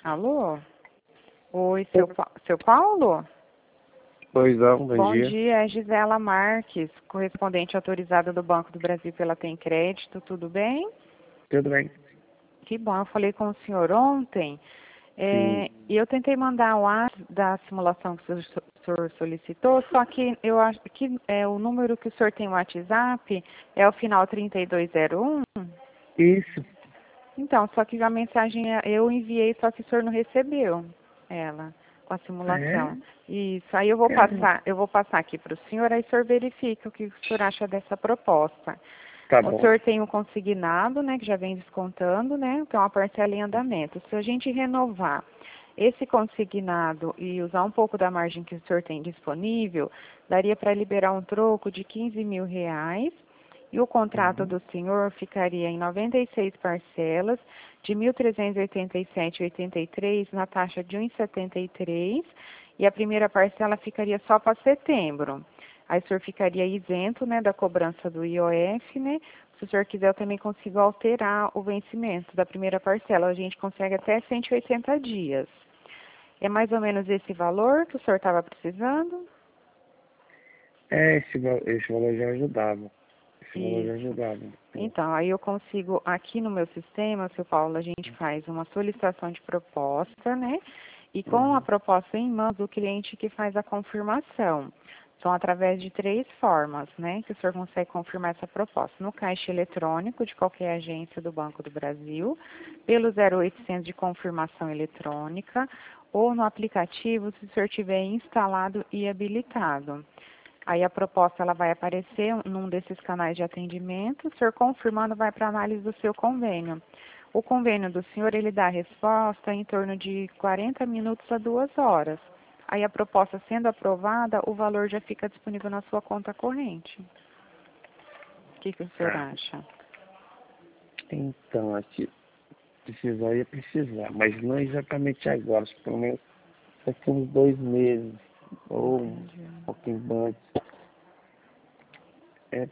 Alô? Oi, seu Paulo? Pois não, bom Bom dia. dia, é Gisela Marques, correspondente autorizada do Banco do Brasil pela Tem Crédito, tudo bem? Tudo bem? Que bom, eu falei com o senhor ontem, Sim. e eu tentei mandar o WhatsApp da simulação que o senhor solicitou, só que eu acho que o número que o senhor tem no WhatsApp é o final 3201. Isso. Então, só que a mensagem eu enviei, só que o senhor não recebeu ela com a É? simulação. Isso, aí Cara, eu vou passar aqui para o senhor, aí o senhor verifica o que o senhor acha dessa proposta. tá O bom. senhor tem um consignado, né, que já vem descontando, né, que é uma parcela em andamento. Se a gente renovar esse consignado e usar um pouco da margem que o senhor tem disponível, daria para liberar um troco de R$ 15.000, e o contrato Uhum. do senhor ficaria em 96 parcelas de 1.387,83 na taxa de 1,73, e a primeira parcela ficaria só para setembro. Aí o senhor ficaria isento, né, da cobrança do IOF, né? Se o senhor quiser, eu também consigo alterar o vencimento da primeira parcela. A gente consegue até 180 dias. É mais ou menos esse valor que o senhor estava precisando? Esse valor já ajudava. Esse valor já Isso. ajudava. Pô. Então, aí eu consigo, aqui no meu sistema, seu Paulo, a gente faz uma solicitação de proposta, né? E com a Uhum. proposta em mãos, o cliente que faz a confirmação. São através de 3 formas, né, que o senhor consegue confirmar essa proposta. No caixa eletrônico de qualquer agência do Banco do Brasil, pelo 0800 de confirmação eletrônica, ou no aplicativo, se o senhor tiver instalado e habilitado. Aí a proposta ela vai aparecer num desses canais de atendimento, o senhor confirmando vai para análise do seu convênio. O convênio do senhor, ele dá resposta em torno de 40 minutos a 2 horas. Aí a proposta sendo aprovada, o valor já fica disponível na sua conta corrente. O que o senhor Tá. acha? Então, aqui, precisar ia precisar, mas não exatamente agora, acho que pelo menos daqui uns 2 meses, ou um Entendi. pouquinho antes. É,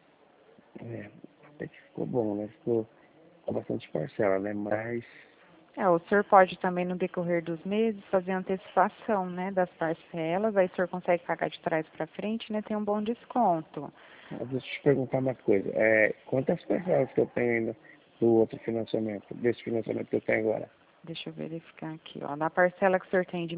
até que ficou bom, né? Ficou com bastante parcela, né? Mas O senhor pode também, no decorrer dos meses, fazer antecipação, né, das parcelas, aí o senhor consegue pagar de trás para frente, né, tem um bom desconto. deixa eu te perguntar uma coisa. Quantas parcelas que eu tenho ainda do outro financiamento, desse financiamento que eu tenho agora? Deixa eu verificar aqui, ó. Na parcela que o senhor tem de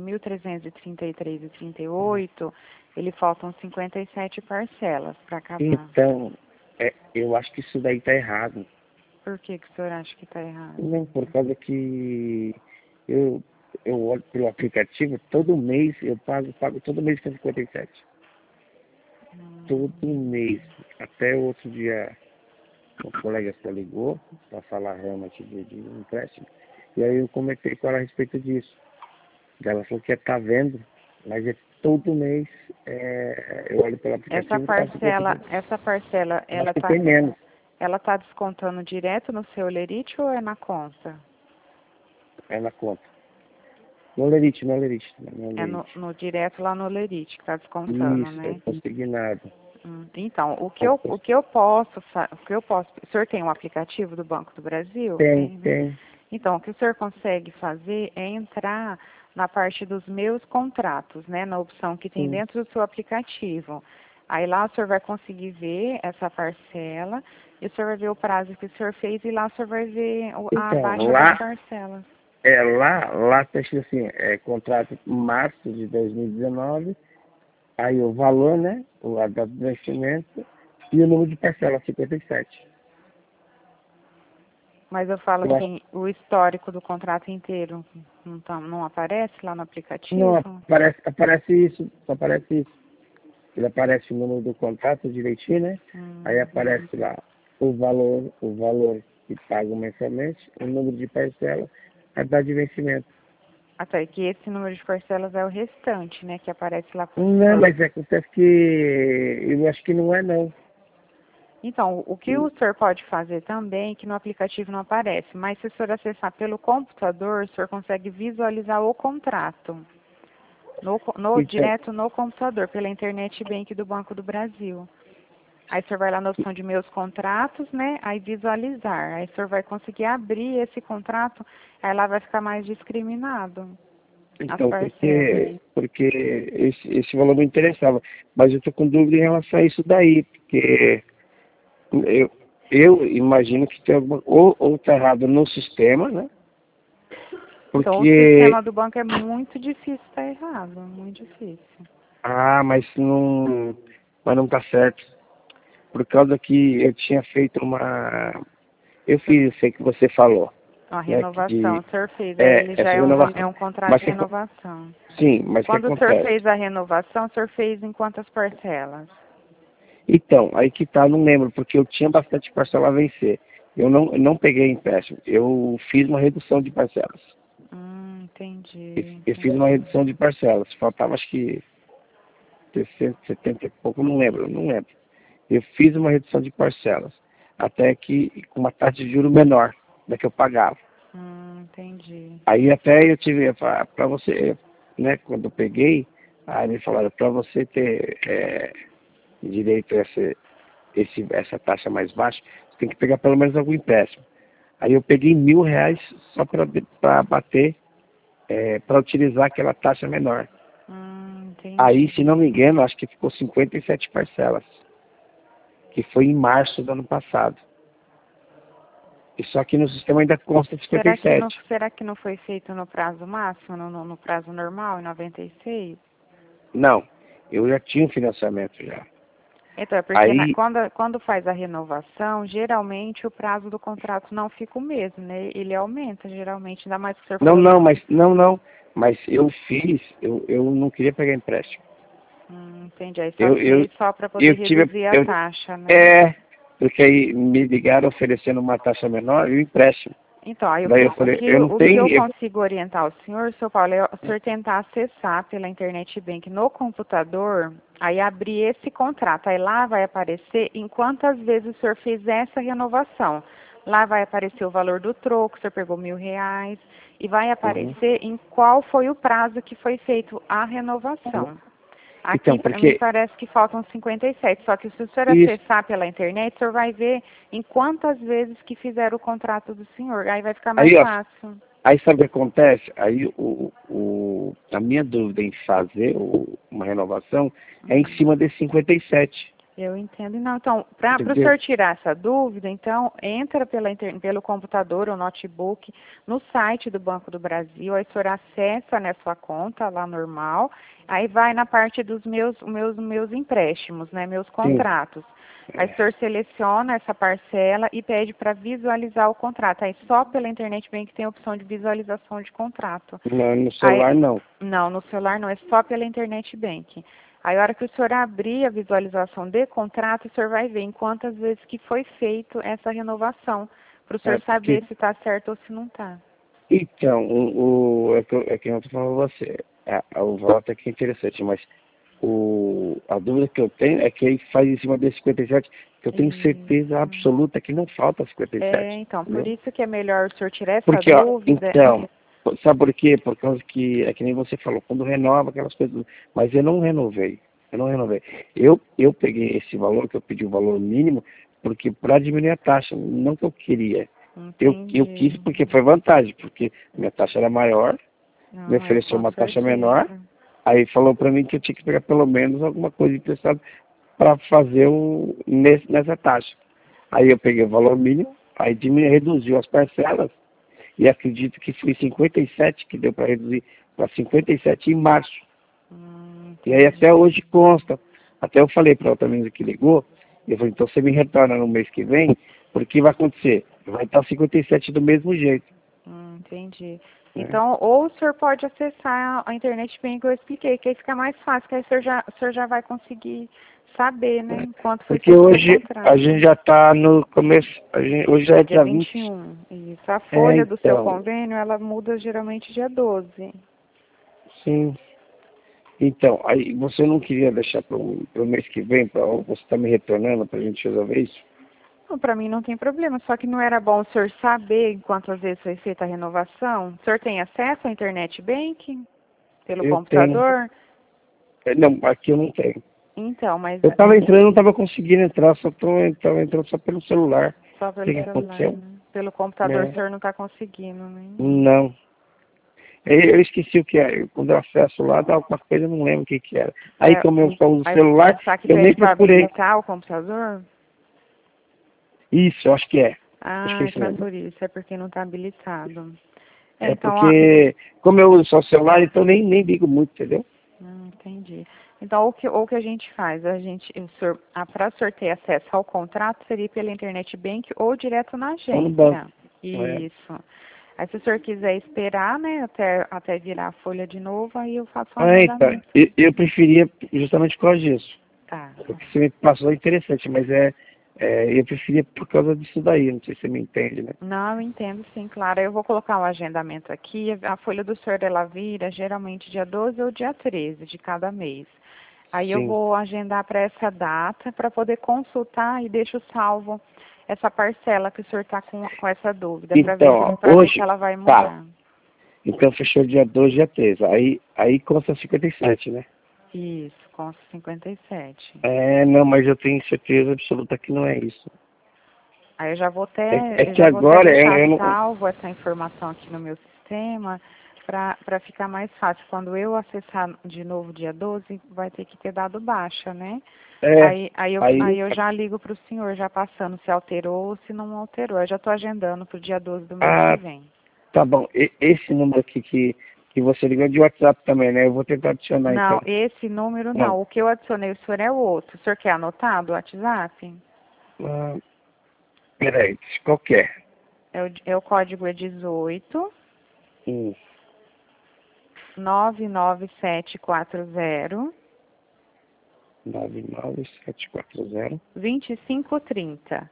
1.333,38, ele faltam 57 parcelas para acabar. Então, eu acho que isso daí tá errado. Por que que o senhor acha que está errado? Não, por causa que eu, eu olho pelo aplicativo, todo mês eu pago todo mês 157. Todo mês. Até o outro dia, um colega só ligou para falar realmente de empréstimo. E aí eu comentei com ela a respeito disso. Ela falou que tá vendo, mas é todo mês eu olho pelo Essa aplicativo e tá parcela, 57. essa parcela, Eu acho que tem menos. ela tá descontando direto no seu lerite ou é na conta? É na conta. No Lerite, no Lerite, no É no, Lerite. no direto lá no lerite que está descontando, Isso, é né? consignado. Então, o senhor tem um aplicativo do Banco do Brasil? Tem, Tem, né? tem. Então, o que o senhor consegue fazer é entrar na parte dos meus contratos, né? Na opção que tem Sim. dentro do seu aplicativo. Aí lá o senhor vai conseguir ver essa parcela, e o senhor vai ver o prazo que o senhor fez, e lá o senhor vai ver a Então, baixa das parcelas. lá tá escrito assim, contrato março de 2019, aí o valor, né? A data do vencimento e o número de parcela, 57. Mas eu falo Eu acho assim, o histórico do contrato inteiro não aparece lá no que não aplicativo? aparece isso, só aparece isso. Ele aparece o número do contrato direitinho, né? Aí Uhum. aparece lá o valor que paga mensalmente, o número de parcela, a data de vencimento. Até que esse número de parcelas é o restante, né, que aparece lá para o Não, senhor. mas acontece que eu acho que não é não. Então, o que o senhor pode fazer também, que no aplicativo não aparece, mas se o senhor acessar pelo computador, o senhor consegue visualizar o contrato, Então, direto no computador, pela internet bank do Banco do Brasil. Aí o senhor vai lá na opção de meus contratos, né? Aí visualizar. Aí o senhor vai conseguir abrir esse contrato, aí lá vai ficar mais discriminado as Então, parcelas. porque esse valor me interessava. Mas eu estou com dúvida em relação a isso daí, porque eu, eu imagino que tem alguma, ou tá errado no sistema, né? Então o Porque, sistema do banco é muito difícil estar errado, muito difícil. mas não tá certo. Por causa que eu tinha feito eu fiz isso aí que você falou, A né? renovação, o senhor fez, aí ele já Essa é renovação. um contrato Mas de renovação. sim, mas o que Quando o senhor acontece? fez a renovação, o senhor fez em quantas parcelas? Então, aí que tá, não lembro, porque eu tinha bastante parcela a vencer. Eu não peguei empréstimo, eu fiz uma redução de parcelas. Entendi, Eu fiz uma entendi. redução de parcelas, faltava acho que 60, 70 e pouco, não lembro. Eu fiz uma redução de parcelas, até que com uma taxa de juros menor da que eu pagava. Entendi. Aí até eu tive, para você, né, quando eu peguei, aí me falaram, para você ter direito a essa taxa mais baixa, você tem que pegar pelo menos algum empréstimo. Aí eu peguei R$ 1.000 só para bater, para utilizar aquela taxa menor. Aí, Entendi. se não me engano, acho que ficou 57 parcelas, que foi em março do ano passado. E só que no sistema ainda consta Será que não, 57. será que não foi feito no prazo máximo, no prazo normal, em 96? Não, eu já tinha um financiamento já. Então, é porque Aí, quando faz a renovação, geralmente o prazo do contrato não fica o mesmo, né? Ele aumenta, geralmente, ainda mais que o senhor falou que... não, mas eu não queria pegar empréstimo. Entendi. Aí só Eu, eu, fez só para poder eu tive, reduzir a eu, taxa, né? é, porque aí me ligaram oferecendo uma taxa menor e o empréstimo. Então, aí Daí eu falei, eu não o que eu tenho, consigo orientar o senhor, seu Paulo, é o senhor tentar acessar pela internet bank no computador, aí abrir esse contrato. Aí lá vai aparecer em quantas vezes o senhor fez essa renovação. Lá vai aparecer o valor do troco, o senhor pegou R$ 1.000, e vai uhum. aparecer em qual foi o prazo que foi feito a renovação. Então, Aqui me porque parece que faltam 57, só que se o senhor isso, acessar pela internet, o senhor vai ver em quantas vezes que fizeram o contrato do senhor. Aí vai ficar mais aí ó, fácil. aí sabe o que acontece? Aí a minha dúvida em fazer uma renovação é em cima desse 57, Eu entendo. Não, então, para o entendeu? senhor tirar essa dúvida, então, entra pelo computador ou notebook no site do Banco do Brasil, aí o senhor acessa, né, sua conta lá normal, aí vai na parte dos meus empréstimos, né, meus Sim. contratos. Aí o senhor seleciona essa parcela e pede para visualizar o contrato. Aí só pela internet bem que tem a opção de visualização de contrato. No Aí, celular não. não, no celular não, é só pela internet banking. Aí, a hora que o senhor abrir a visualização de contrato, o senhor vai ver em quantas vezes que foi feito essa renovação, para o senhor Porque, saber se está certo ou se não está. então, é que eu estou falando a você. O voto aqui é interessante, mas a dúvida que eu tenho é que aí faz em cima desse 57, que eu tenho certeza Isso. absoluta que não falta 57, Então, por entendeu? isso que é melhor o senhor tirar essa Porque, ó, dúvida. então, sabe por quê? Por causa que, é que nem você falou, quando renova aquelas coisas, mas eu não renovei, eu não renovei. Eu peguei esse valor, que eu pedi o valor mínimo, porque para diminuir a taxa, não que eu queria. Eu quis Entendi. porque foi vantagem, porque minha taxa era maior, me Não, é ofereceu com uma taxa menor, certeza. aí falou para mim que eu tinha que pegar pelo menos alguma coisa emprestada para fazer nessa taxa. Aí eu peguei o valor mínimo, aí reduziu as parcelas, e acredito que foi 57 que deu para reduzir para 57 em março. E aí até Entendi. hoje consta. Até eu falei para outra menina que ligou, eu falei, então você me retorna no mês que vem, porque o que vai acontecer? Vai estar 57 do mesmo jeito. Entendi. Né? Então, ou o senhor pode acessar a internet bem que eu expliquei, que aí fica mais fácil, que aí o senhor já vai conseguir saber, né, quanto foi Porque feito no hoje a gente contrato. já está no começo, hoje já é Dia dia vinte 20. e um. Isso. A folha do seu Então, convênio, ela muda geralmente dia 12. sim. Então, aí você não queria deixar para o mês que vem, você está me retornando para a gente resolver isso? Não, para mim não tem problema, só que não era bom o senhor saber quantas vezes foi feita a renovação? O senhor tem acesso à internet banking pelo Eu tenho. computador? Não, aqui eu não tenho. Então, mas... Eu tava entrando, não tava conseguindo entrar, tava entrando só pelo celular. Só O pelo que que celular, aconteceu? né? Pelo computador É. o senhor não está conseguindo, né? Não. Eu esqueci o que era. Quando eu acesso lá, dá alguma coisa, eu não lembro o que que era. Aí, como eu só uso o Aí, celular, será que eu nem pede para procurei. habilitar o computador? Isso, eu acho que é. Acho que Ah, é isso então é mesmo. por isso, é porque não está habilitado. É Então, ó, porque, como eu uso só o celular, então nem ligo muito, entendeu? entendi. Então, o que a gente faz? Para o senhor ter acesso ao contrato, seria pela Internet Bank ou direto na Ou no banco. agência. É. Isso. Aí, se o senhor quiser esperar, né, até virar a folha de novo, aí eu faço o Então, agendamento. eu preferia justamente por causa disso. Tá. O que você me passou é interessante, mas eu preferia por causa disso daí, não sei se você me entende, né? Não, eu entendo sim, claro. Eu vou colocar o agendamento aqui. A folha do senhor ela vira geralmente dia 12 ou dia 13 de cada mês. Aí eu Sim. vou agendar para essa data para poder consultar e deixo salvo essa parcela que o senhor está com essa dúvida, para ver, Então, ver se hoje, ela vai tá. mudar. Então fechou dia 2, dia 13. Aí consta 57, né? Isso, consta 57. Não, mas eu tenho certeza absoluta que não é isso. Aí eu já vou É até, que agora deixar eu não. salvo essa informação aqui no meu sistema para ficar mais fácil. Quando eu acessar de novo dia 12, vai ter que ter dado baixa, né? É, Aí eu já ligo para o senhor, já passando se alterou ou se não alterou. Eu já estou agendando para o dia 12 do mês que ah, vem. tá bom. Esse número aqui que você ligou é de WhatsApp também, né? Eu vou tentar adicionar Não, então. esse número Não. não. O que eu adicionei o senhor é o outro. O senhor quer anotado o WhatsApp? Ah, peraí, qual que é? O código é 18 Hum, 99740 99740 2530.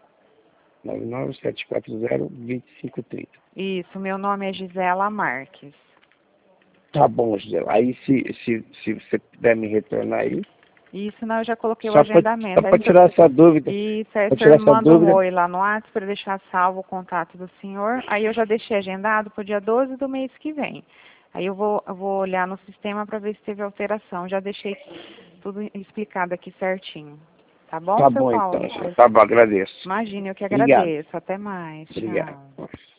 99740 2530. Isso, meu nome é Gisela Marques. Tá bom, Gisela. Aí se você puder me retornar aí. Isso, não, eu já coloquei o Só agendamento. para tirar essa dúvida. Isso, aí o Para senhor tirar me essa manda um dúvida. oi lá no WhatsApp para deixar salvo o contato do senhor. Aí eu já deixei agendado para o dia 12 do mês que vem. Aí eu vou olhar no sistema para ver se teve alteração. Já deixei tudo explicado aqui certinho. Tá bom, Tá seu bom Paulo? então. Tá bom, agradeço. Imagine, eu que Obrigado. agradeço. Até mais. Obrigado. Tchau.